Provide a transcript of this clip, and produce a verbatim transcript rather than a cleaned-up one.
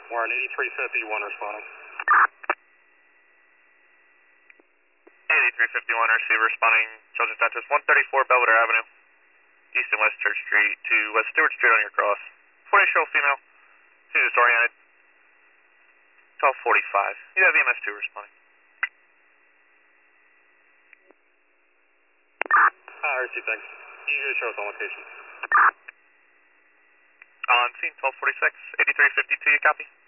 Warren, eighty-three fifty-one responding. eighty-three fifty-one, receiver responding, Children's Dentist, one thirty-four Belvedere Avenue, east and west Church Street to West Stewart Street on your cross. forty-year-old female, she's disoriented. twelve forty-five. You have E M S two responding. I received, thanks. You guys show us on location. On scene, twelve forty-six, eighty-three fifty-two, you copy?